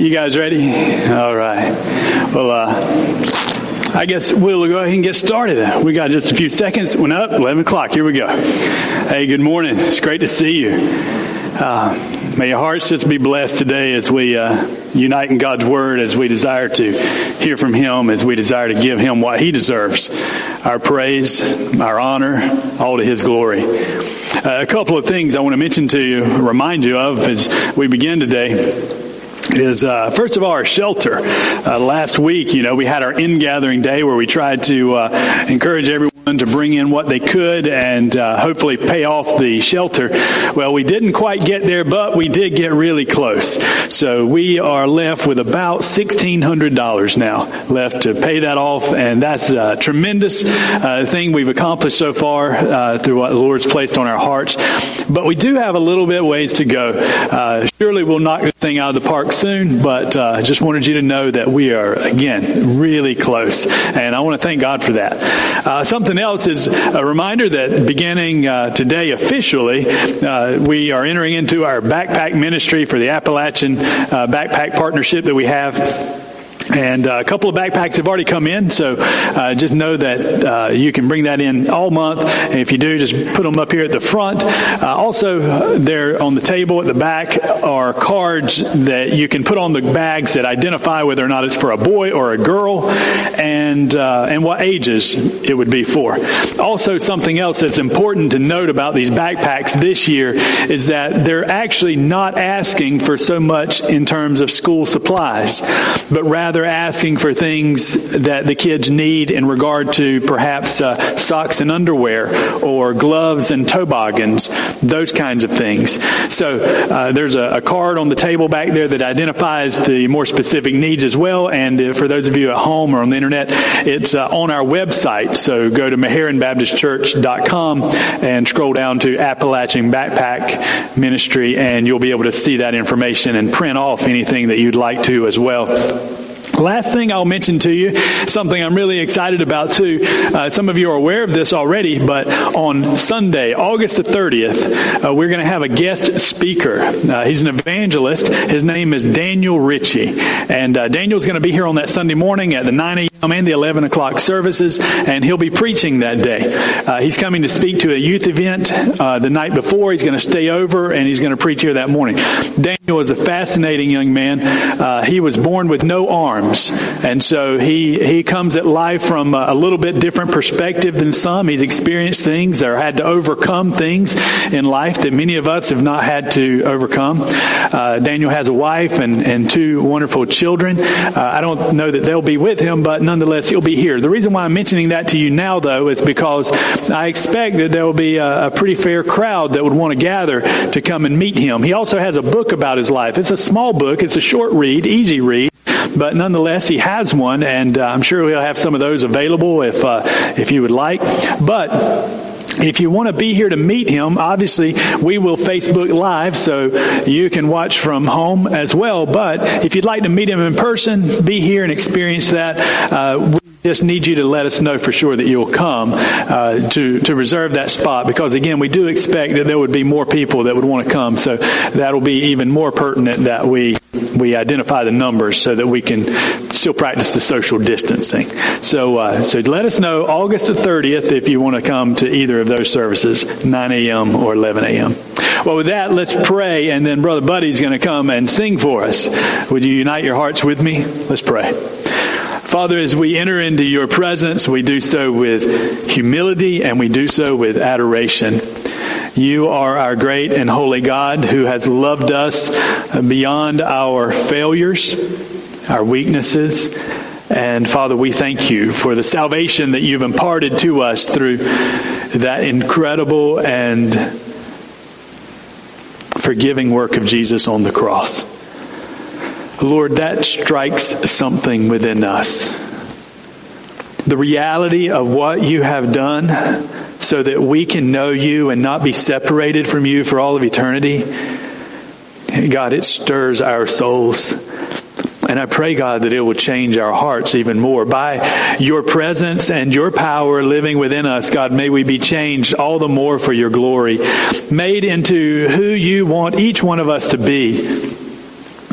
You guys ready? All right. Well, I guess we'll go ahead and get started. We got just a few seconds. Went up, 11 o'clock. Here we go. Hey, good morning. It's great to see you. May your hearts just be blessed today as we unite in God's Word, as we desire to hear from Him, as we desire to give Him what He deserves. Our praise, our honor, all to His glory. A couple of things I want to mention to you, remind you of as we begin today. Is first of all our shelter. Last week, we had our in-gathering day where we tried to encourage everyone to bring in what they could and hopefully pay off the shelter. Well, we didn't quite get there, but we did get really close. So we are left with about $1,600 now left to pay that off, and that's a tremendous thing we've accomplished so far through what the Lord's placed on our hearts. But we do have a little bit of ways to go. Surely we'll knock this thing out of the park soon, but I just wanted you to know that we are, again, really close. And I want to thank God for that. Something else is a reminder that beginning today officially, we are entering into our backpack ministry for the Appalachian Backpack Partnership that we have. And a couple of backpacks have already come in, so just know that you can bring that in all month. And if you do, just put them up here at the front. Also, there on the table at the back are cards that you can put on the bags that identify whether or not it's for a boy or a girl, and what ages it would be for. Also, something else that's important to note about these backpacks this year is that they're actually not asking for so much in terms of school supplies, but rather asking for things that the kids need in regard to perhaps socks and underwear or gloves and toboggans, those kinds of things. So there's a card on the table back there that identifies the more specific needs as well. And for those of you at home or on the internet, it's on our website. So go to MeherronBaptistChurch.com and scroll down to Appalachian Backpack Ministry, and you'll be able to see that information and print off anything that you'd like to as well. Last thing I'll mention to you, something I'm really excited about too. Some of you are aware of this already, but on Sunday, August the 30th, we're going to have a guest speaker. He's an evangelist. His name is Daniel Ritchie. And Daniel's going to be here on that Sunday morning at the 9 a.m. and the 11 o'clock services, and he'll be preaching that day. He's coming to speak to a youth event the night before. He's going to stay over, and he's going to preach here that morning. Daniel is a fascinating young man. He was born with no arms. And so he comes at life from a little bit different perspective than some. He's experienced things or had to overcome things in life that many of us have not had to overcome. Daniel has a wife and two wonderful children. I don't know that they'll be with him, but nonetheless, he'll be here. The reason why I'm mentioning that to you now, though, is because I expect that there will be a pretty fair crowd that would want to gather to come and meet him. He also has a book about his life. It's a small book. It's a short read, easy read. But nonetheless, he has one, and I'm sure he'll have some of those available if you would like. But if you want to be here to meet him, obviously we will Facebook Live, so you can watch from home as well. But if you'd like to meet him in person, be here and experience that, we just need you to let us know for sure that you'll come to reserve that spot, because again, we do expect that there would be more people that would want to come. So that'll be even more pertinent that we identify the numbers so that we can still practice the social distancing. So let us know August the 30th if you want to come to either of those services, 9 a.m. or 11 a.m. Well, with that, let's pray, and then Brother Buddy's going to come and sing for us. Would you unite your hearts with me? Let's pray. Father, as we enter into your presence, we do so with humility and we do so with adoration. You are our great and holy God who has loved us beyond our failures, our weaknesses. And Father, we thank you for the salvation that you've imparted to us through that incredible and forgiving work of Jesus on the cross. Lord, that strikes something within us. The reality of what you have done so that we can know you and not be separated from you for all of eternity. God, it stirs our souls. And I pray, God, that it will change our hearts even more. By your presence and your power living within us, God, may we be changed all the more for your glory, made into who you want each one of us to be.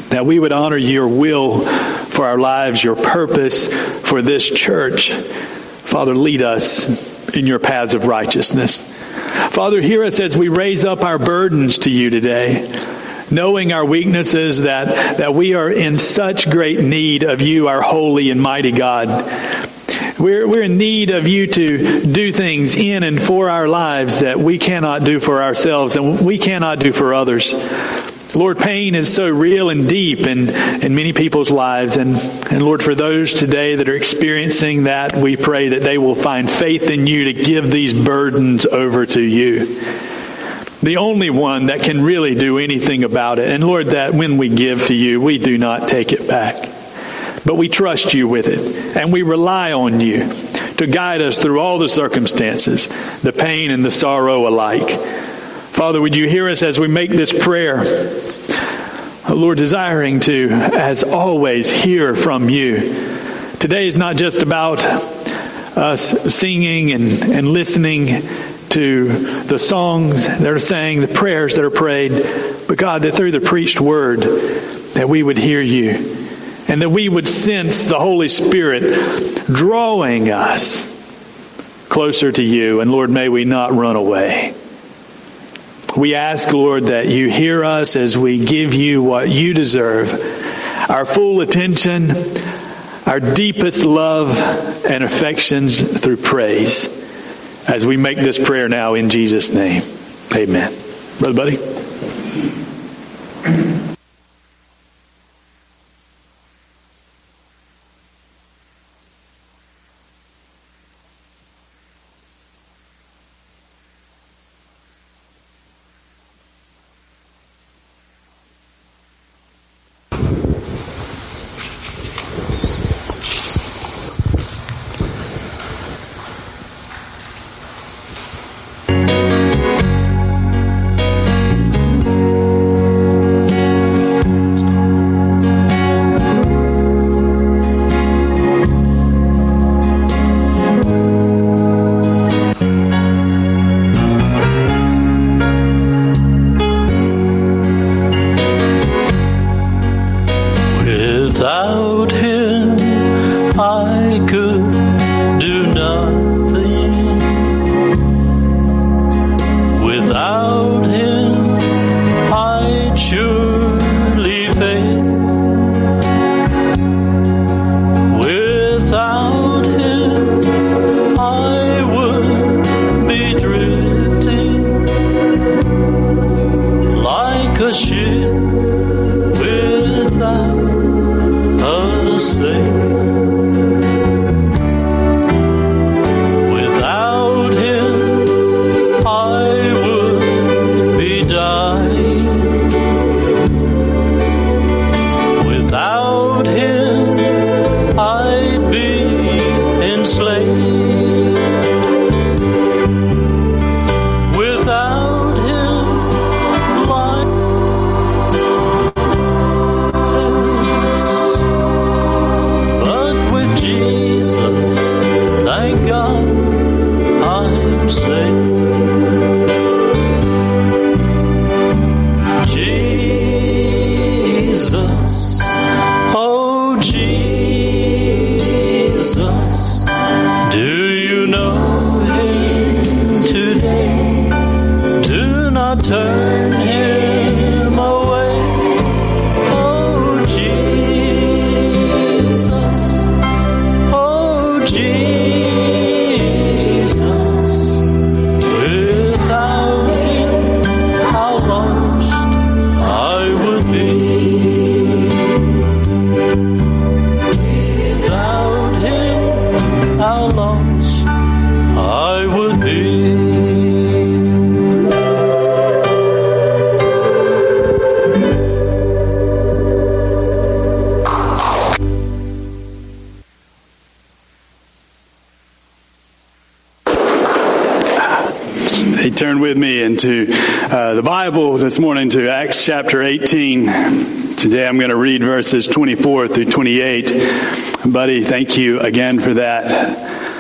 that we would honor your will for our lives, your purpose for this church. Father, lead us in your paths of righteousness. Father, hear us as we raise up our burdens to you today, knowing our weaknesses, that we are in such great need of you, our holy and mighty God. We're in need of you to do things in and for our lives that we cannot do for ourselves and we cannot do for others. Lord, pain is so real and deep in many people's lives. And Lord, for those today that are experiencing that, we pray that they will find faith in you to give these burdens over to you. The only one that can really do anything about it. And Lord, that when we give to you, we do not take it back. But we trust you with it. And we rely on you to guide us through all the circumstances, the pain and the sorrow alike. Father, would you hear us as we make this prayer? Lord, desiring to, as always, hear from you. Today is not just about us singing and listening to the songs that are sang, the prayers that are prayed, but God, that through the preached word, that we would hear you and that we would sense the Holy Spirit drawing us closer to you. And Lord, may we not run away. We ask, Lord, that you hear us as we give you what you deserve, our full attention, our deepest love and affections through praise, as we make this prayer now in Jesus' name. Amen. Brother Buddy. Turn with me into the Bible this morning to Acts chapter 18. Today I'm going to read verses 24 through 28. Buddy, thank you again for that.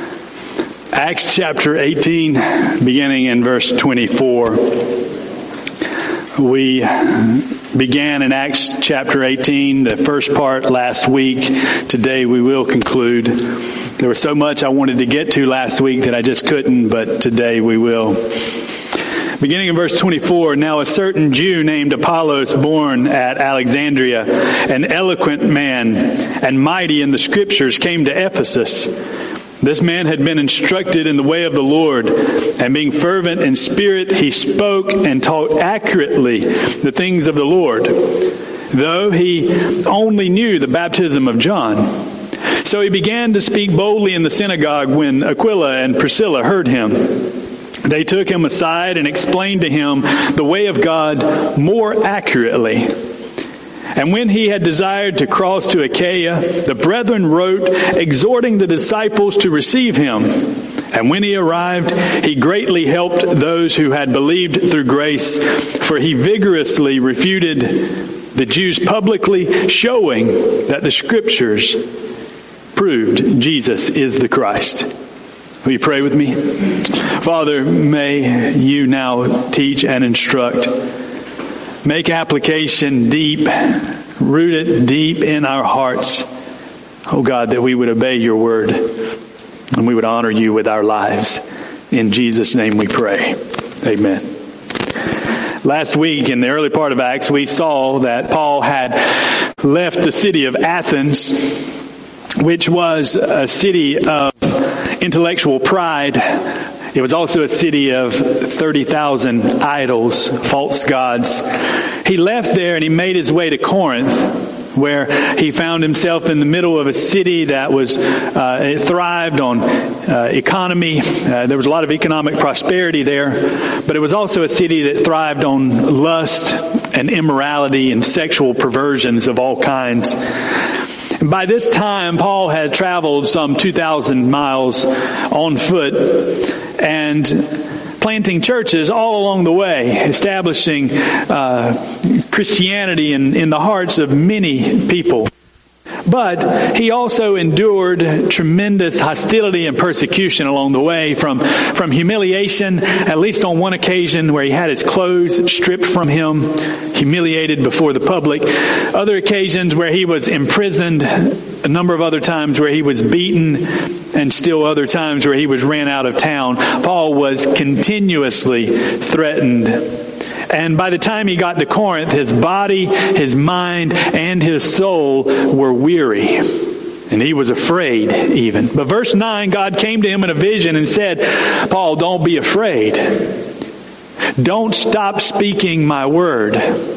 Acts chapter 18, beginning in verse 24. We began in Acts chapter 18, the first part last week. Today we will conclude. There was so much I wanted to get to last week that I just couldn't, but today we will. Beginning in verse 24, now a certain Jew named Apollos, born at Alexandria, an eloquent man and mighty in the Scriptures, came to Ephesus. This man had been instructed in the way of the Lord, and being fervent in spirit, he spoke and taught accurately the things of the Lord, though he only knew the baptism of John. So he began to speak boldly in the synagogue when Aquila and Priscilla heard him. They took him aside and explained to him the way of God more accurately. And when he had desired to cross to Achaia, the brethren wrote, exhorting the disciples to receive him. And when he arrived, he greatly helped those who had believed through grace, for he vigorously refuted the Jews publicly, showing that the Scriptures proved Jesus is the Christ. Will you pray with me? Father, may you now teach and instruct. Make application deep, root it deep in our hearts. Oh God, that we would obey your word and we would honor you with our lives. In Jesus' name we pray. Amen. Last week, in the early part of Acts, we saw that Paul had left the city of Athens, which was a city of intellectual pride. It was also a city of 30,000 idols, false gods. He left there and he made his way to Corinth, where he found himself in the middle of a city that was it thrived on economy. There was a lot of economic prosperity there, but it was also a city that thrived on lust and immorality and sexual perversions of all kinds. By this time, Paul had traveled some 2,000 miles on foot and planting churches all along the way, establishing Christianity in the hearts of many people. But he also endured tremendous hostility and persecution along the way, from humiliation, at least on one occasion where he had his clothes stripped from him, humiliated before the public. Other occasions where he was imprisoned, a number of other times where he was beaten, and still other times where he was ran out of town. Paul was continuously threatened. And by the time he got to Corinth, his body, his mind, and his soul were weary. And he was afraid even. But verse 9, God came to him in a vision and said, Paul, don't be afraid. Don't stop speaking my word,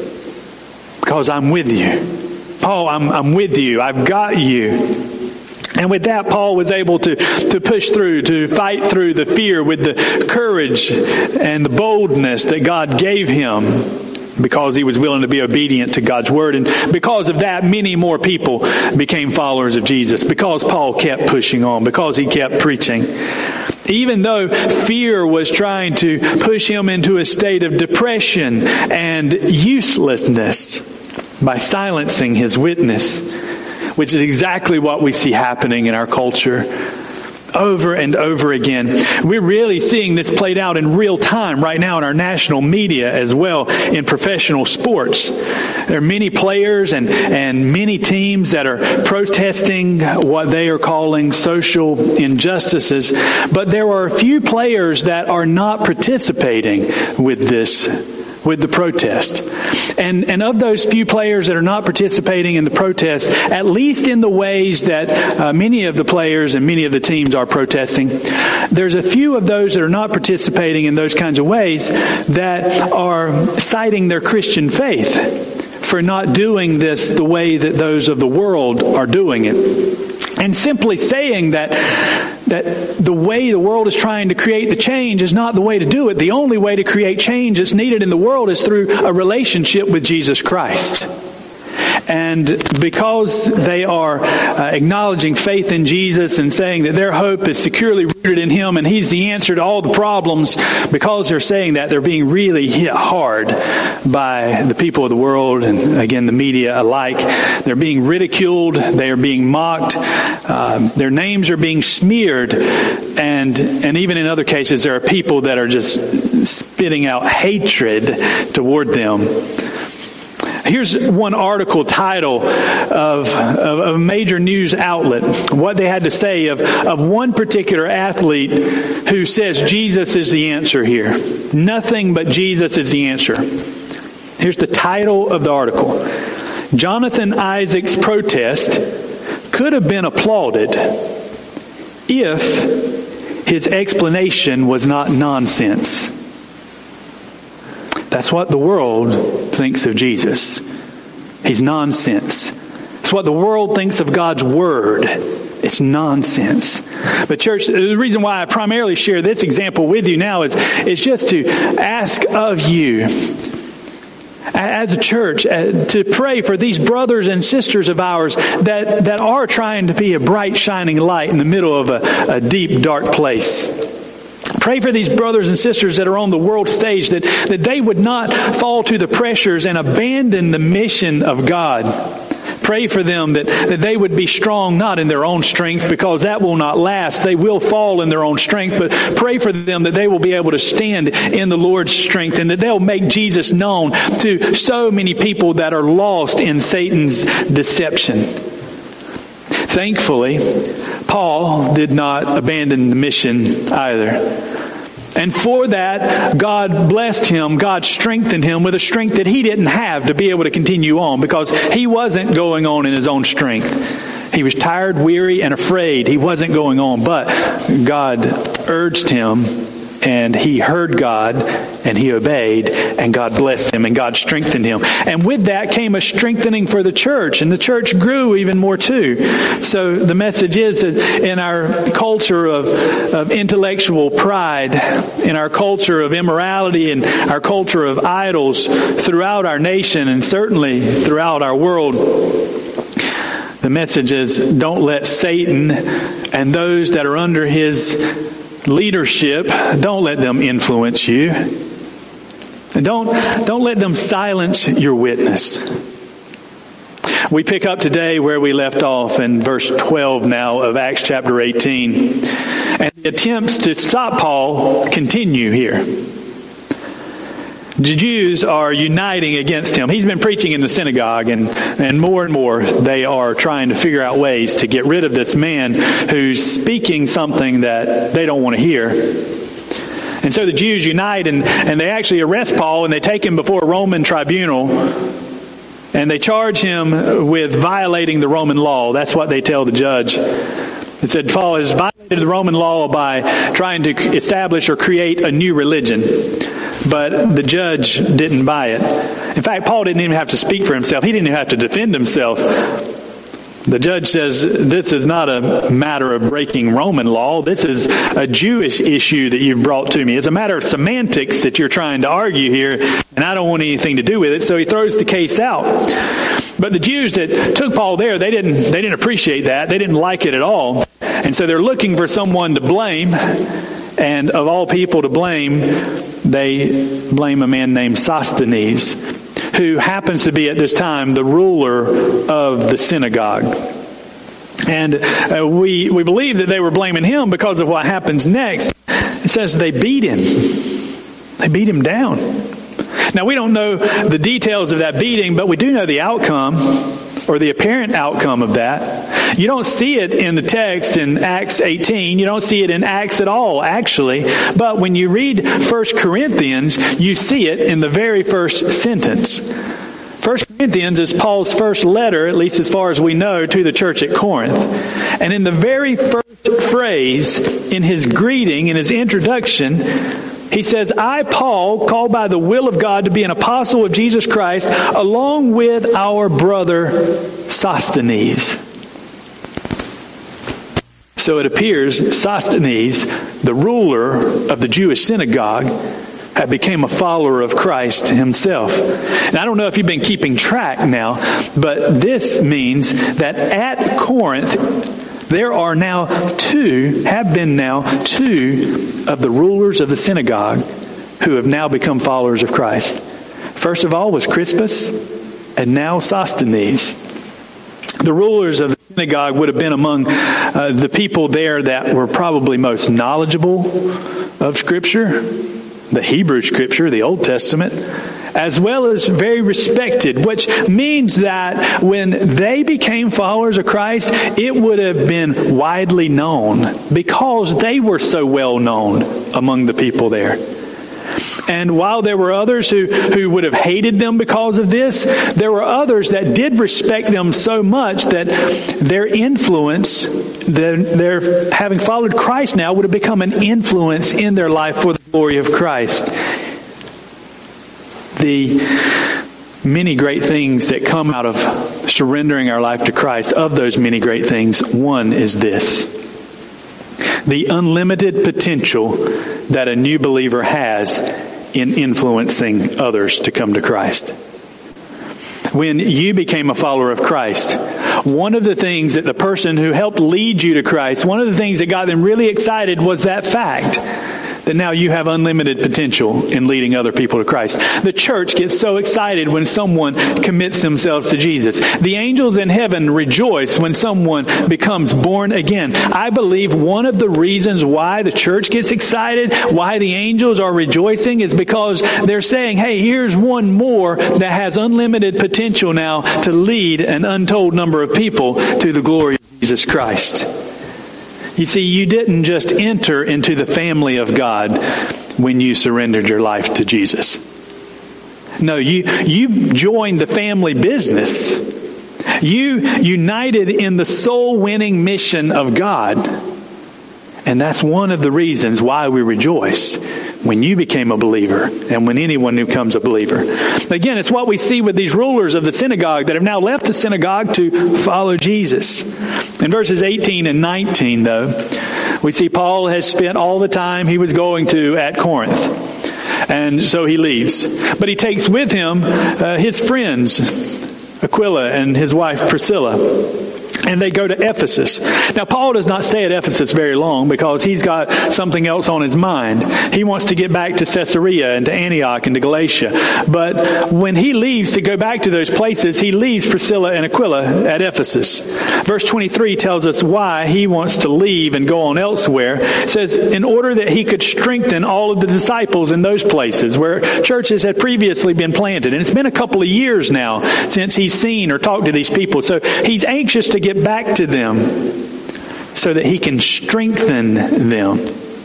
because I'm with you. Paul, I'm with you. I've got you. And with that, Paul was able to push through, to fight through the fear with the courage and the boldness that God gave him, because he was willing to be obedient to God's word. And because of that, many more people became followers of Jesus, because Paul kept pushing on, because he kept preaching. Even though fear was trying to push him into a state of depression and uselessness by silencing his witness, which is exactly what we see happening in our culture over and over again. We're really seeing this played out in real time right now in our national media as well, in professional sports. There are many players and many teams that are protesting what they are calling social injustices, but there are a few players that are not participating with the protest. And of those few players that are not participating in the protest, at least in the ways that many of the players and many of the teams are protesting, there's a few of those that are not participating in those kinds of ways that are citing their Christian faith for not doing this the way that those of the world are doing it. And simply saying that the way the world is trying to create the change is not the way to do it. The only way to create change that's needed in the world is through a relationship with Jesus Christ. And because they are acknowledging faith in Jesus and saying that their hope is securely rooted in Him and He's the answer to all the problems, because they're saying that, they're being really hit hard by the people of the world and, again, the media alike. They're being ridiculed. They are being mocked. Their names are being smeared. And even in other cases, there are people that are just spitting out hatred toward them. Here's one article title of a major news outlet, what they had to say of one particular athlete who says Jesus is the answer here. Nothing but Jesus is the answer. Here's the title of the article. Jonathan Isaac's protest could have been applauded if his explanation was not nonsense. That's what the world thinks of Jesus. He's nonsense. It's what the world thinks of God's Word. It's nonsense. But church, the reason why I primarily share this example with you now is just to ask of you, as a church, to pray for these brothers and sisters of ours that are trying to be a bright, shining light in the middle of a deep, dark place. Pray for these brothers and sisters that are on the world stage, that they would not fall to the pressures and abandon the mission of God. Pray for them that they would be strong, not in their own strength, because that will not last. They will fall in their own strength, but pray for them that they will be able to stand in the Lord's strength and that they'll make Jesus known to so many people that are lost in Satan's deception. Thankfully, Paul did not abandon the mission either. And for that, God blessed him, God strengthened him with a strength that he didn't have to be able to continue on, because he wasn't going on in his own strength. He was tired, weary, and afraid. He wasn't going on, but God urged him, and he heard God, and he obeyed, and God blessed him, and God strengthened him. And with that came a strengthening for the church, and the church grew even more too. So the message is that in our culture of intellectual pride, in our culture of immorality, and our culture of idols throughout our nation, and certainly throughout our world, the message is, don't let Satan and those that are under his leadership, don't let them influence you. And don't let them silence your witness. We pick up today where we left off in verse 12 now of Acts chapter 18. And the attempts to stop Paul continue here. The Jews are uniting against him. He's been preaching in the synagogue, and more they are trying to figure out ways to get rid of this man who's speaking something that they don't want to hear. And so the Jews unite, and they actually arrest Paul, and they take him before a Roman tribunal, and they charge him with violating the Roman law. That's what they tell the judge. It said Paul has violated the Roman law by trying to establish or create a new religion. But the judge didn't buy it. In fact, Paul didn't even have to speak for himself. He didn't even have to defend himself. The judge says, this is not a matter of breaking Roman law. This is a Jewish issue that you've brought to me. It's a matter of semantics that you're trying to argue here, and I don't want anything to do with it. So he throws the case out. But the Jews that took Paul there, they didn't appreciate that. They didn't like it at all. And so they're looking for someone to blame. And of all people to blame, they blame a man named Sosthenes, who happens to be at this time the ruler of the synagogue. And we believe that they were blaming him because of what happens next. It says they beat him. They beat him down. Now, we don't know the details of that beating, but we do know the outcome, or the apparent outcome of that. You don't see it in the text in Acts 18. You don't see it in Acts at all, actually. But when you read 1 Corinthians, you see it in the very first sentence. 1 Corinthians is Paul's first letter, at least as far as we know, to the church at Corinth. And in the very first phrase, in his greeting, in his introduction, he says, I, Paul, called by the will of God to be an apostle of Jesus Christ, along with our brother Sosthenes. So it appears Sosthenes, the ruler of the Jewish synagogue, had become a follower of Christ himself. And I don't know if you've been keeping track now, but this means that at Corinth, there are have been now two of the rulers of the synagogue who have now become followers of Christ. First of all was Crispus, and now Sosthenes. The rulers of the synagogue would have been among the people there that were probably most knowledgeable of Scripture, the Hebrew Scripture, the Old Testament. as well as very respected, which means that when they became followers of Christ, it would have been widely known because they were so well known among the people there. And while there were others who would have hated them because of this, there were others that did respect them so much that their influence, their having followed Christ now, would have become an influence in their life for the glory of Christ. The many great things that come out of surrendering our life to Christ, of those many great things, one is this: the unlimited potential that a new believer has in influencing others to come to Christ. When you became a follower of Christ, one of the things that the person who helped lead you to Christ, one of the things that got them really excited was that fact that now you have unlimited potential in leading other people to Christ. The church gets so excited when someone commits themselves to Jesus. The angels in heaven rejoice when someone becomes born again. I believe one of the reasons why the church gets excited, why the angels are rejoicing, is because they're saying, hey, here's one more that has unlimited potential now to lead an untold number of people to the glory of Jesus Christ. You see, you didn't just enter into the family of God when you surrendered your life to Jesus. No, you joined the family business. You united in the soul-winning mission of God. And that's one of the reasons why we rejoice when you became a believer and when anyone who becomes a believer. Again, it's what we see with these rulers of the synagogue that have now left the synagogue to follow Jesus. In verses 18 and 19, though, we see Paul has spent all the time he was going to at Corinth. And so he leaves. But he takes with him his friends, Aquila and his wife Priscilla. And they go to Ephesus. Now, Paul does not stay at Ephesus very long because he's got something else on his mind. He wants to get back to Caesarea and to Antioch and to Galatia. But when he leaves to go back to those places, he leaves Priscilla and Aquila at Ephesus. Verse 23 tells us why he wants to leave and go on elsewhere. It says, in order that he could strengthen all of the disciples in those places where churches had previously been planted. And it's been a couple of years now since he's seen or talked to these people. So he's anxious to get back to them so that he can strengthen them.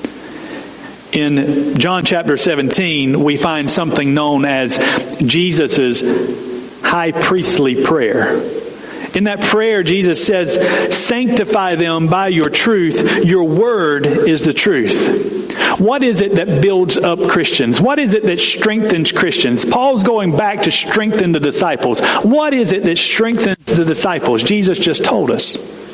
In John chapter 17, we find something known as Jesus' high priestly prayer. In that prayer, Jesus says, sanctify them by your truth. Your word is the truth. What is it that builds up Christians? What is it that strengthens Christians? Paul's going back to strengthen the disciples. What is it that strengthens the disciples? Jesus just told us.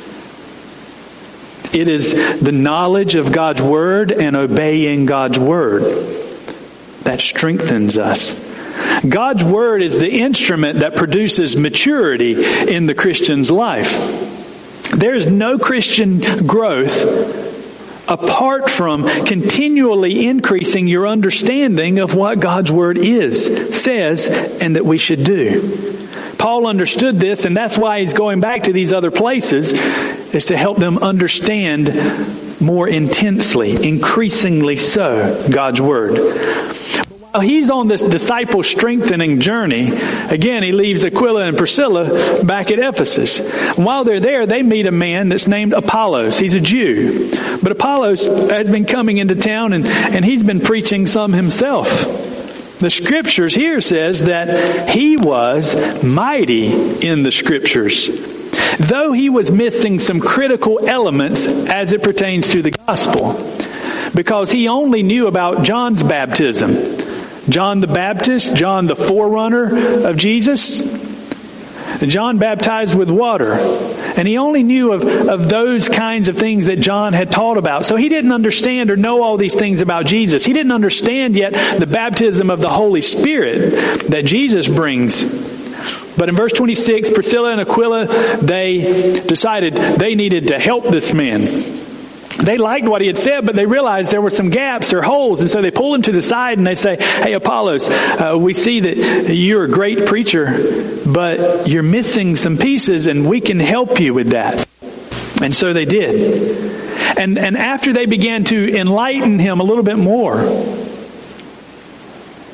It is the knowledge of God's word and obeying God's word that strengthens us. God's word is the instrument that produces maturity in the Christian's life. There's no Christian growth apart from continually increasing your understanding of what God's word says, and that we should do. Paul understood this, and that's why he's going back to these other places, is to help them understand more intensely, increasingly so, God's word. While he's on this disciple strengthening journey, again, he leaves Aquila and Priscilla back at Ephesus. And while they're there, they meet a man that's named Apollos. He's a Jew. But Apollos has been coming into town and he's been preaching some himself. The scriptures here says that he was mighty in the scriptures, though he was missing some critical elements as it pertains to the gospel, because he only knew about John's baptism. John the Baptist, John the forerunner of Jesus. John baptized with water. And he only knew of those kinds of things that John had taught about. So he didn't understand or know all these things about Jesus. He didn't understand yet the baptism of the Holy Spirit that Jesus brings. But in verse 26, Priscilla and Aquila, they decided they needed to help this man. They liked what he had said, but they realized there were some gaps or holes. And so they pull him to the side and they say, hey, Apollos, we see that you're a great preacher, but you're missing some pieces and we can help you with that. And so they did. And after they began to enlighten him a little bit more,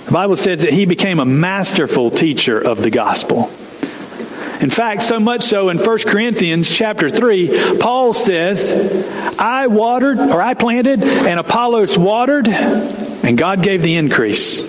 The Bible says that he became a masterful teacher of the gospel. In fact, so much so in 1 Corinthians chapter 3, Paul says, I planted, and Apollos watered, and God gave the increase.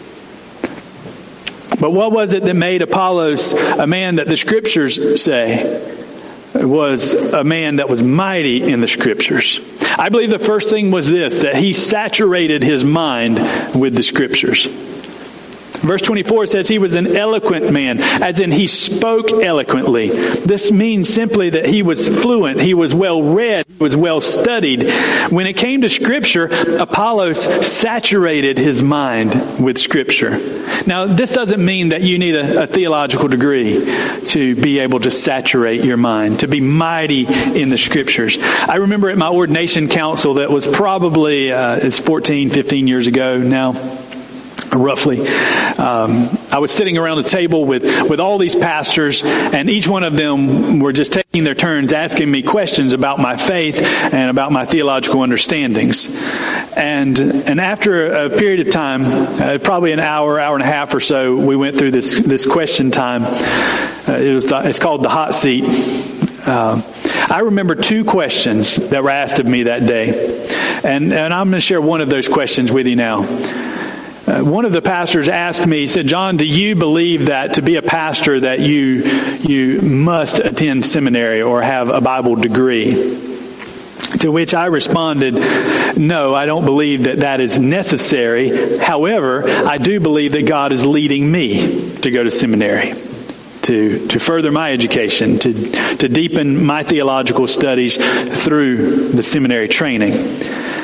But what was it that made Apollos a man that the Scriptures say was a man that was mighty in the Scriptures? I believe the first thing was this, that he saturated his mind with the Scriptures. Verse 24 says he was an eloquent man, as in he spoke eloquently. This means simply that he was fluent, he was well read, he was well studied. When it came to Scripture, Apollos saturated his mind with Scripture. Now, this doesn't mean that you need a theological degree to be able to saturate your mind, to be mighty in the Scriptures. I remember at my ordination council that was probably, it's 14, 15 years ago now, roughly. I was sitting around a table with all these pastors, and each one of them were just taking their turns asking me questions about my faith and about my theological understandings. And after a period of time, probably an hour and a half or so, we went through this question time. It's called the hot seat. I remember two questions that were asked of me that day, and I'm going to share one of those questions with you now. One of the pastors asked me, he said, John, do you believe that to be a pastor that you must attend seminary or have a Bible degree? To which I responded, no, I don't believe that is necessary. However, I do believe that God is leading me to go to seminary, to further my education, to deepen my theological studies through the seminary training.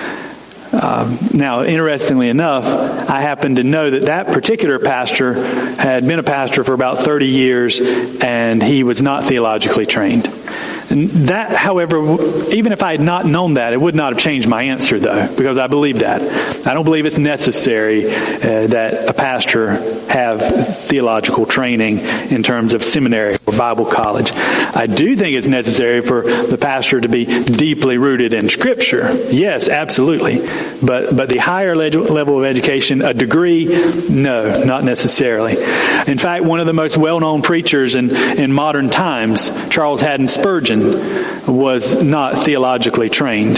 Now, interestingly enough, I happen to know that particular pastor had been a pastor for about 30 years, and he was not theologically trained. And that, however, even if I had not known that, it would not have changed my answer, though, because I believe that. I don't believe it's necessary that a pastor have theological training in terms of seminary or Bible college. I do think it's necessary for the pastor to be deeply rooted in Scripture. Yes, absolutely. But the higher level of education, a degree, no, not necessarily. In fact, one of the most well-known preachers in modern times, Charles Haddon Spurgeon, was not theologically trained.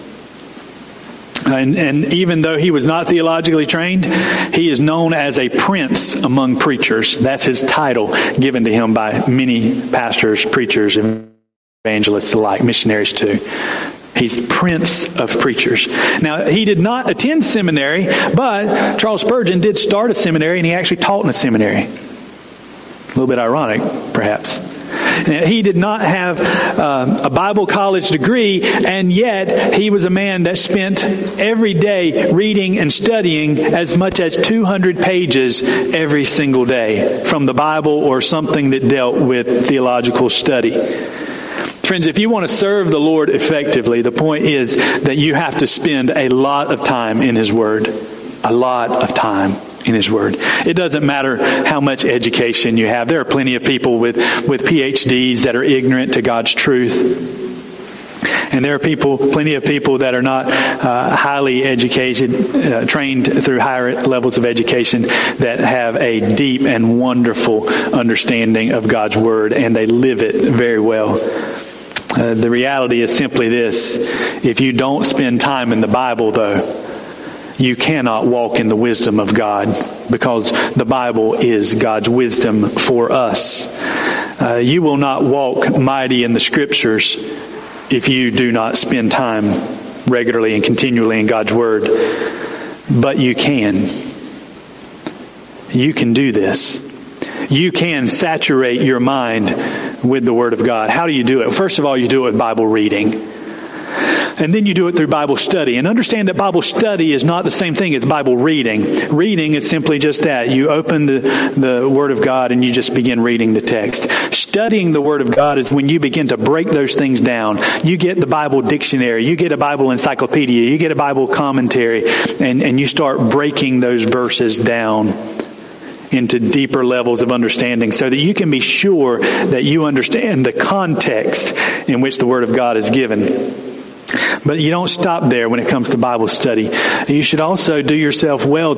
And even though he was not theologically trained, he is known as a prince among preachers. That's his title given to him by many pastors, preachers, evangelists alike, missionaries too. He's Prince of Preachers. Now, he did not attend seminary, but Charles Spurgeon did start a seminary, and he actually taught in a seminary. A little bit ironic, perhaps. He did not have a Bible college degree, and yet he was a man that spent every day reading and studying as much as 200 pages every single day from the Bible or something that dealt with theological study. Friends, if you want to serve the Lord effectively, the point is that you have to spend a lot of time in His Word. A lot of time in His Word. It doesn't matter how much education you have. There are plenty of people with PhDs that are ignorant to God's truth. And there are plenty of people that are not highly educated, trained through higher levels of education, that have a deep and wonderful understanding of God's Word, and they live it very well. The reality is simply this: if you don't spend time in the Bible, though, you cannot walk in the wisdom of God, because the Bible is God's wisdom for us. You will not walk mighty in the Scriptures if you do not spend time regularly and continually in God's Word. But you can. You can do this. You can saturate your mind with the Word of God. How do you do it? First of all, you do it with Bible reading. And then you do it through Bible study. And understand that Bible study is not the same thing as Bible reading. Reading is simply just that. You open the Word of God and you just begin reading the text. Studying the Word of God is when you begin to break those things down. You get the Bible dictionary. You get a Bible encyclopedia. You get a Bible commentary. And you start breaking those verses down into deeper levels of understanding, so that you can be sure that you understand the context in which the Word of God is given. But you don't stop there when it comes to Bible study. You should also you would do yourself well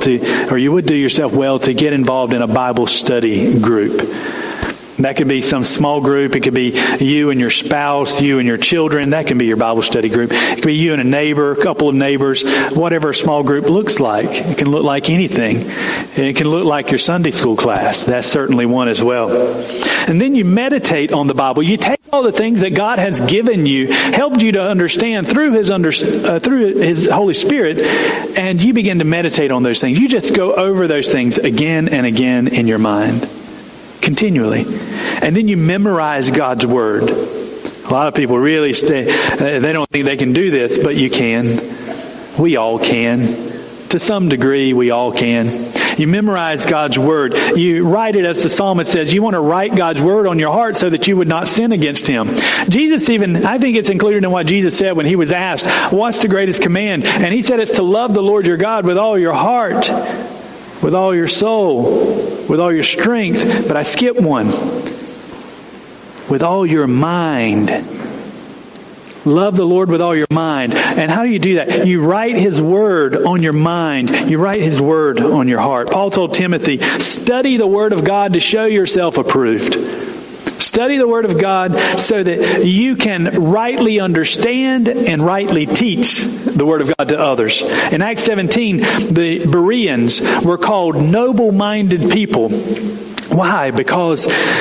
to get involved in a Bible study group. That could be some small group. It could be you and your spouse, you and your children. That can be your Bible study group. It could be you and a neighbor, a couple of neighbors, whatever a small group looks like. It can look like anything. It can look like your Sunday school class. That's certainly one as well. And then you meditate on the Bible. You take all the things that God has given you, helped you to understand through His Holy Spirit, and you begin to meditate on those things. You just go over those things again and again in your mind. Continually. And then you memorize God's Word. A lot of people really they don't think they can do this, but you can. We all can. To some degree, we all can. You memorize God's Word. You write it, as the psalmist says, you want to write God's Word on your heart so that you would not sin against Him. Jesus I think it's included in what Jesus said when He was asked, what's the greatest command? And He said it's to love the Lord your God with all your heart, with all your soul, with all your strength. But I skipped one. With all your mind. Love the Lord with all your mind. And how do you do that? You write His Word on your mind. You write His Word on your heart. Paul told Timothy, study the Word of God to show yourself approved. Study the Word of God so that you can rightly understand and rightly teach the Word of God to others. In Acts 17, the Bereans were called noble-minded people. Why? Because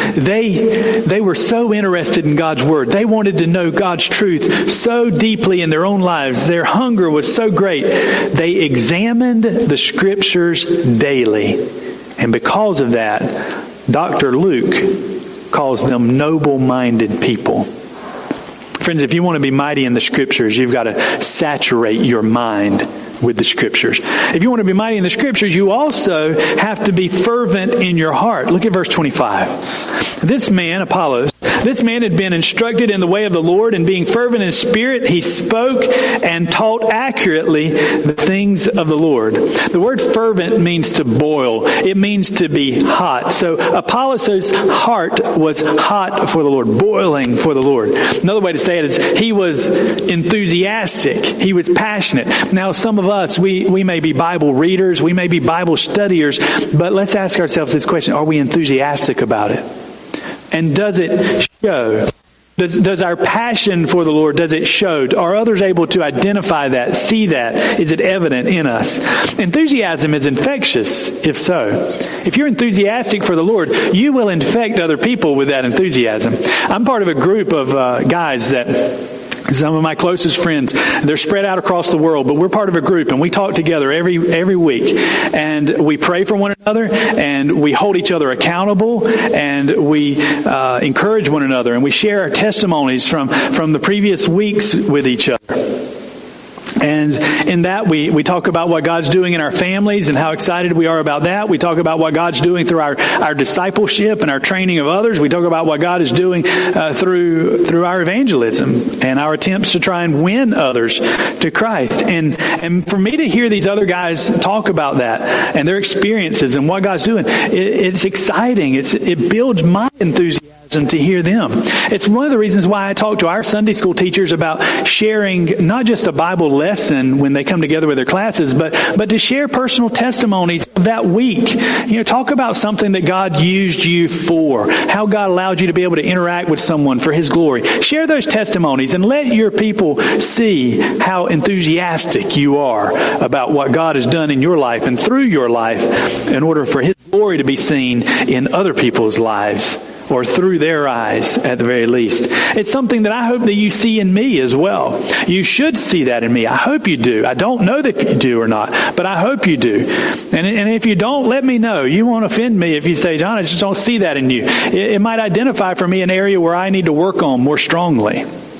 they were so interested in God's Word. They wanted to know God's truth so deeply in their own lives. Their hunger was so great. They examined the Scriptures daily. And because of that, Dr. Luke calls them noble-minded people. Friends, if you want to be mighty in the Scriptures, you've got to saturate your mind with the Scriptures. If you want to be mighty in the Scriptures, you also have to be fervent in your heart. Look at verse 25. This man, Apollos, this man had been instructed in the way of the Lord, and being fervent in spirit, he spoke and taught accurately the things of the Lord. The word fervent means to boil. It means to be hot. So Apollos' heart was hot for the Lord, boiling for the Lord. Another way to say it is he was enthusiastic. He was passionate. Now, some of us, we may be Bible readers, we may be Bible studiers, but let's ask ourselves this question: are we enthusiastic about it? And does it show? Does our passion for the Lord, does it show? Are others able to identify that, see that? Is it evident in us? Enthusiasm is infectious, if so. If you're enthusiastic for the Lord, you will infect other people with that enthusiasm. I'm part of a group of guys that... some of my closest friends, they're spread out across the world, but we're part of a group, and we talk together every week, and we pray for one another, and we hold each other accountable, and we encourage one another, and we share our testimonies from the previous weeks with each other. And in that, we talk about what God's doing in our families and how excited we are about that. We talk about what God's doing through our discipleship and our training of others. We talk about what God is doing through our evangelism and our attempts to try and win others to Christ. And for me to hear these other guys talk about that and their experiences and what God's doing, it's exciting. It builds my enthusiasm to hear them. It's one of the reasons why I talk to our Sunday school teachers about sharing not just a Bible lesson when they come together with their classes, but to share personal testimonies of that week. Talk about something that God used you for, how God allowed you to be able to interact with someone for His glory. Share those testimonies and let your people see how enthusiastic you are about what God has done in your life and through your life in order for His glory to be seen in other people's lives, or through their eyes at the very least. It's something that I hope that you see in me as well. You should see that in me. I hope you do. I don't know that you do or not, but I hope you do. And if you don't, let me know. You won't offend me if you say, John, I just don't see that in you. It might identify for me an area where I need to work on more strongly.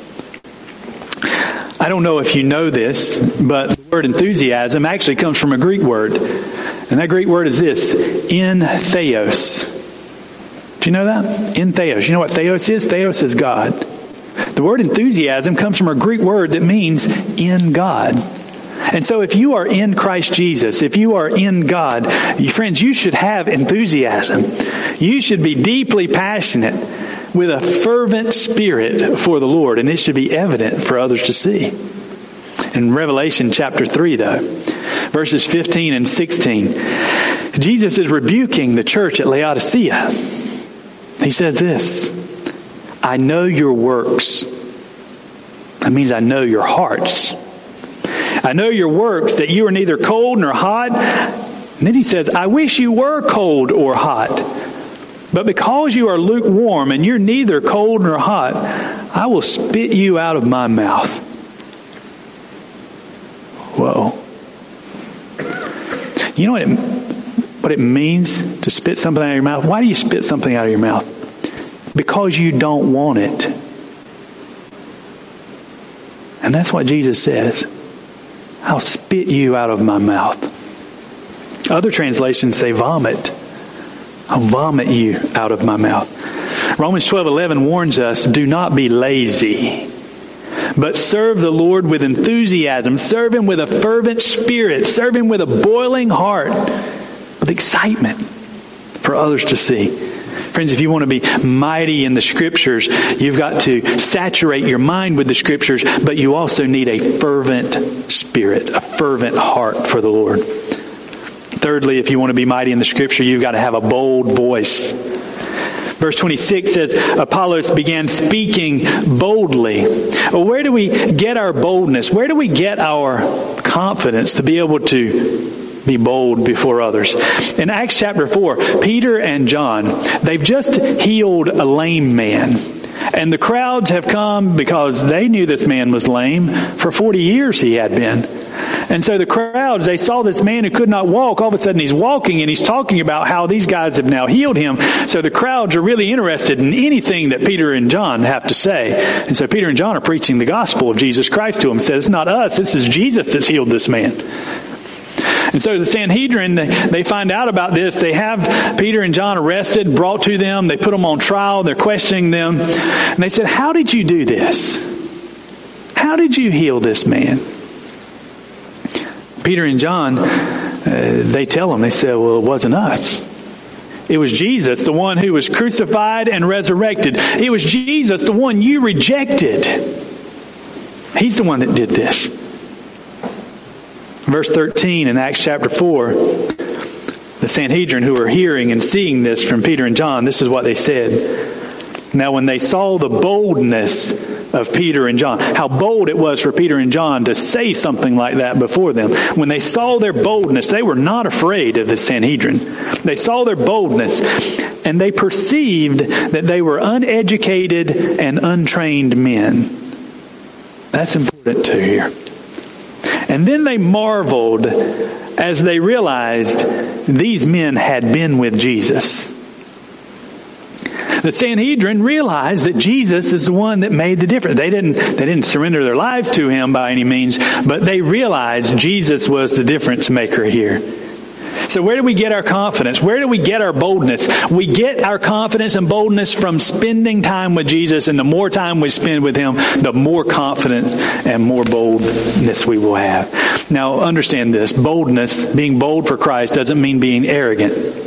I don't know if you know this, but the word enthusiasm actually comes from a Greek word. And that Greek word is this: entheos. Do you know that? Entheos. You know what theos is? Theos is God. The word enthusiasm comes from a Greek word that means in God. And so if you are in Christ Jesus, if you are in God, friends, you should have enthusiasm. You should be deeply passionate with a fervent spirit for the Lord, and it should be evident for others to see. In Revelation chapter 3, though, verses 15 and 16, Jesus is rebuking the church at Laodicea. He says this, I know your works. That means I know your hearts. I know your works, that you are neither cold nor hot. And then he says, I wish you were cold or hot. But because you are lukewarm and you're neither cold nor hot, I will spit you out of my mouth. Whoa. You know what it means to spit something out of your mouth? Why do you spit something out of your mouth? Because you don't want it. And that's what Jesus says. I'll spit you out of my mouth. Other translations say vomit. I'll vomit you out of my mouth. Romans 12:11 warns us, do not be lazy, but serve the Lord with enthusiasm. Serve Him with a fervent spirit. Serve Him with a boiling heart, with excitement for others to see. Friends, if you want to be mighty in the Scriptures, you've got to saturate your mind with the Scriptures, but you also need a fervent spirit, a fervent heart for the Lord. Thirdly, if you want to be mighty in the Scripture, you've got to have a bold voice. Verse 26 says, Apollos began speaking boldly. Well, where do we get our boldness? Where do we get our confidence to be able to be bold before others? In Acts chapter 4, Peter and John, they've just healed a lame man. And the crowds have come because they knew this man was lame. For 40 years he had been. And so the crowds, they saw this man who could not walk. All of a sudden he's walking and he's talking about how these guys have now healed him. So the crowds are really interested in anything that Peter and John have to say. And so Peter and John are preaching the gospel of Jesus Christ to him. Says, it's not us, this is Jesus that's healed this man. And so the Sanhedrin, they find out about this. They have Peter and John arrested, brought to them. They put them on trial. They're questioning them. And they said, how did you do this? How did you heal this man? Peter and John, they tell them, they say, well, it wasn't us. It was Jesus, the one who was crucified and resurrected. It was Jesus, the one you rejected. He's the one that did this. Verse 13 in Acts chapter 4, the Sanhedrin who were hearing and seeing this from Peter and John, this is what they said. Now when they saw the boldness of Peter and John, how bold it was for Peter and John to say something like that before them. When they saw their boldness, they were not afraid of the Sanhedrin. They saw their boldness and they perceived that they were uneducated and untrained men. That's important to hear. And then they marveled as they realized these men had been with Jesus. The Sanhedrin realized that Jesus is the one that made the difference. They didn't surrender their lives to Him by any means, but they realized Jesus was the difference maker here. So where do we get our confidence? Where do we get our boldness? We get our confidence and boldness from spending time with Jesus, and the more time we spend with Him, the more confidence and more boldness we will have. Now understand this, boldness, being bold for Christ, doesn't mean being arrogant.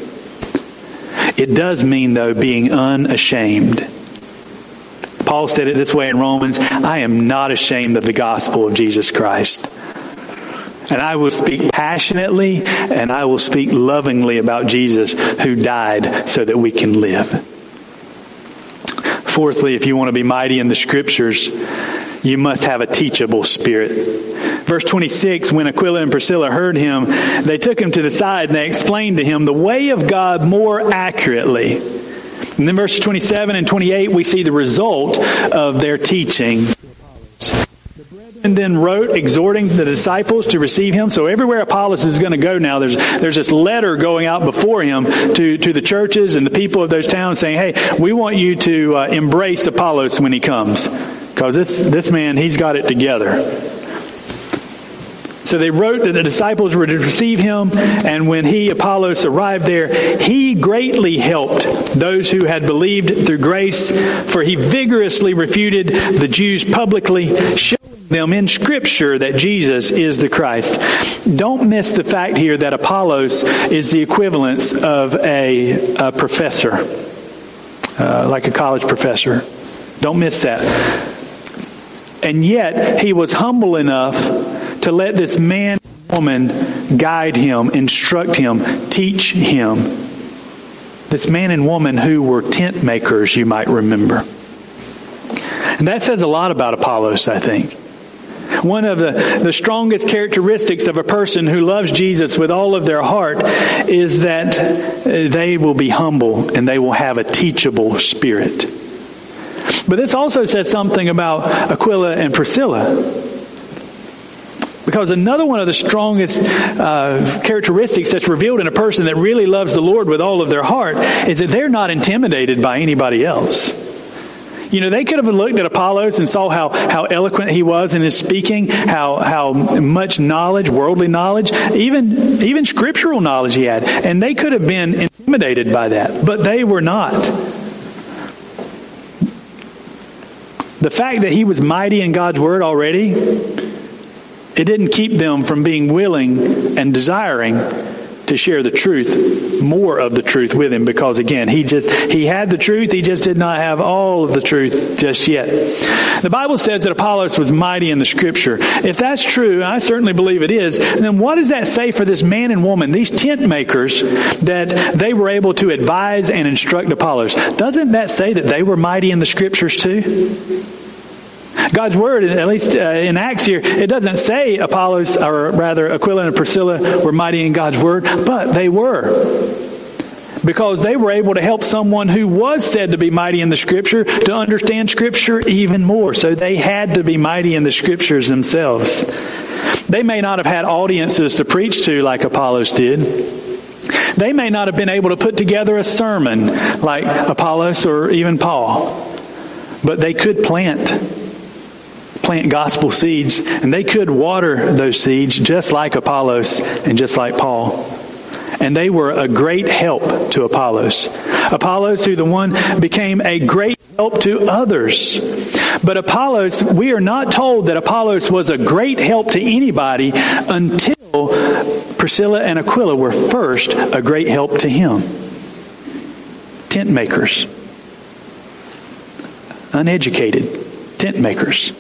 It does mean, though, being unashamed. Paul said it this way in Romans, I am not ashamed of the gospel of Jesus Christ. And I will speak passionately and I will speak lovingly about Jesus who died so that we can live. Fourthly, if you want to be mighty in the Scriptures, you must have a teachable spirit. Verse 26, when Aquila and Priscilla heard him, they took him to the side and they explained to him the way of God more accurately. And then verses 27 and 28, we see the result of their teaching. The brethren then wrote, exhorting the disciples to receive him. So everywhere Apollos is going to go now, there's this letter going out before him to the churches and the people of those towns saying, hey, we want you to embrace Apollos when he comes. Because this man, he's got it together. So they wrote that the disciples were to receive him, and when Apollos, arrived there, he greatly helped those who had believed through grace, for he vigorously refuted the Jews publicly, showing them in Scripture that Jesus is the Christ. Don't miss the fact here that Apollos is the equivalence of a professor, like a college professor. Don't miss that. And yet, he was humble enough to let this man and woman guide him, instruct him, teach him. This man and woman who were tent makers, you might remember. And that says a lot about Apollos, I think. One of the strongest characteristics of a person who loves Jesus with all of their heart is that they will be humble and they will have a teachable spirit. But this also says something about Aquila and Priscilla. Because another one of the strongest characteristics that's revealed in a person that really loves the Lord with all of their heart is that they're not intimidated by anybody else. You know, they could have looked at Apollos and saw how eloquent he was in his speaking, how much knowledge, worldly knowledge, even scriptural knowledge he had. And they could have been intimidated by that, but they were not. The fact that he was mighty in God's word already, it didn't keep them from being willing and desiring to share the truth, more of the truth with him, because again, he had the truth, he just did not have all of the truth just yet. The Bible says that Apollos was mighty in the scripture. If that's true, and I certainly believe it is, then what does that say for this man and woman, these tent makers, that they were able to advise and instruct Apollos? Doesn't that say that they were mighty in the scriptures too? God's word, at least in Acts here, it doesn't say Apollos, or rather Aquila and Priscilla were mighty in God's word, but they were. Because they were able to help someone who was said to be mighty in the scripture to understand scripture even more. So they had to be mighty in the scriptures themselves. They may not have had audiences to preach to like Apollos did. They may not have been able to put together a sermon like Apollos or even Paul. But they could plant gospel seeds, and they could water those seeds just like Apollos and just like Paul. And they were a great help to Apollos. Apollos, who the one became a great help to others. But Apollos, we are not told that Apollos was a great help to anybody until Priscilla and Aquila were first a great help to him. Tent makers. Uneducated tent makers.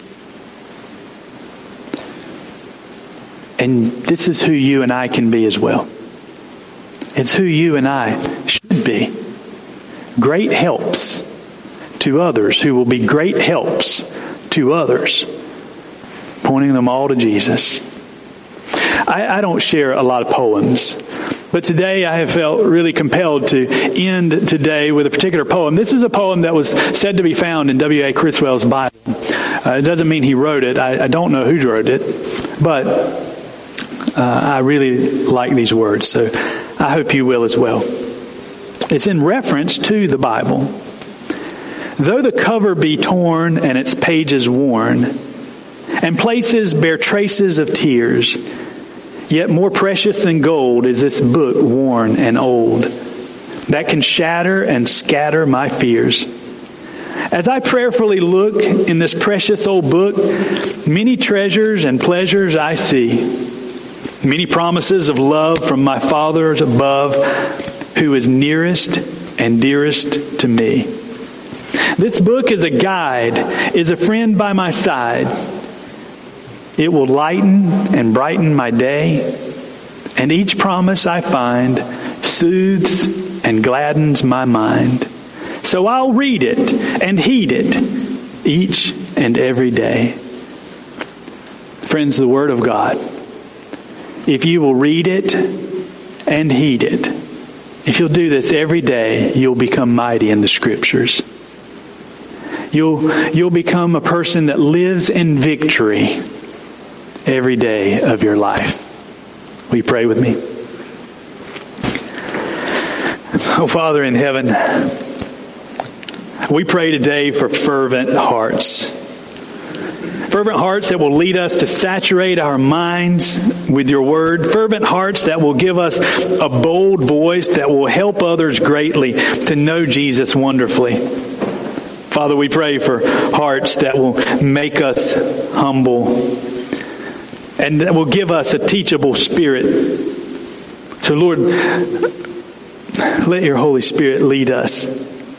And this is who you and I can be as well. It's who you and I should be. Great helps to others who will be great helps to others, pointing them all to Jesus. I don't share a lot of poems, but today I have felt really compelled to end today with a particular poem. This is a poem that was said to be found in W.A. Criswell's Bible. It doesn't mean he wrote it. I don't know who wrote it, but I really like these words, so I hope you will as well. It's in reference to the Bible. Though the cover be torn and its pages worn, and places bear traces of tears, yet more precious than gold is this book worn and old, that can shatter and scatter my fears. As I prayerfully look in this precious old book, many treasures and pleasures I see. Many promises of love from my Father above, who is nearest and dearest to me. This book is a guide, is a friend by my side. It will lighten and brighten my day, and each promise I find soothes and gladdens my mind. So I'll read it and heed it each and every day. Friends, the Word of God. If you will read it and heed it, if you'll do this every day, you'll become mighty in the Scriptures. You'll become a person that lives in victory every day of your life. Will you pray with me? Oh, Father in heaven, we pray today for fervent hearts. Fervent hearts that will lead us to saturate our minds with your word. Fervent hearts that will give us a bold voice that will help others greatly to know Jesus wonderfully. Father, we pray for hearts that will make us humble and that will give us a teachable spirit. So Lord, let your Holy Spirit lead us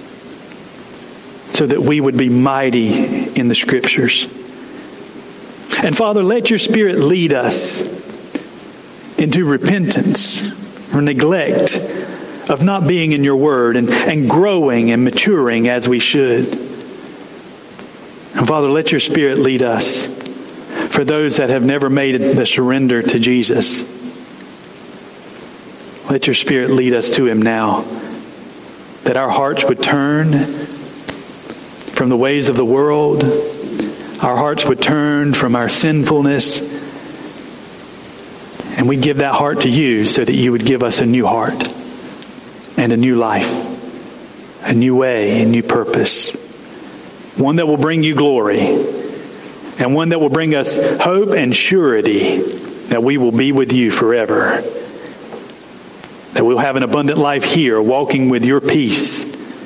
so that we would be mighty in the Scriptures. And Father, let your Spirit lead us into repentance or neglect of not being in your word and growing and maturing as we should. And Father, let your Spirit lead us for those that have never made the surrender to Jesus. Let your Spirit lead us to him now, that our hearts would turn from the ways of the world. Our hearts would turn from our sinfulness, and we'd give that heart to you so that you would give us a new heart and a new life, a new way, a new purpose. One that will bring you glory, and one that will bring us hope and surety that we will be with you forever. That we'll have an abundant life here, walking with your peace.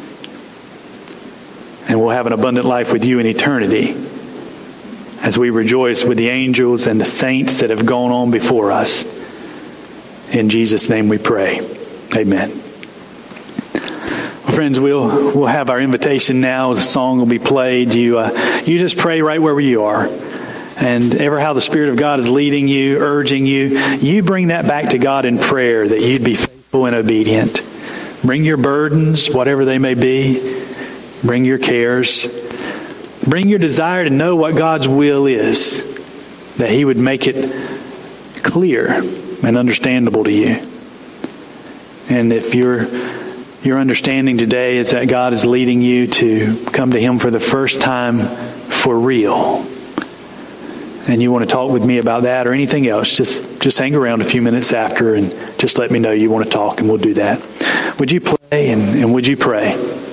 And we'll have an abundant life with you in eternity as we rejoice with the angels and the saints that have gone on before us. In Jesus' name we pray. Amen. Well, friends, we'll have our invitation now. The song will be played. You just pray right where you are. And ever how the Spirit of God is leading you, urging you, you bring that back to God in prayer, that you'd be faithful and obedient. Bring your burdens, whatever they may be. Bring your cares. Bring your desire to know what God's will is, that he would make it clear and understandable to you. And if your understanding today is that God is leading you to come to him for the first time for real, and you want to talk with me about that or anything else, just hang around a few minutes after and just let me know you want to talk, and we'll do that. Would you play and would you pray?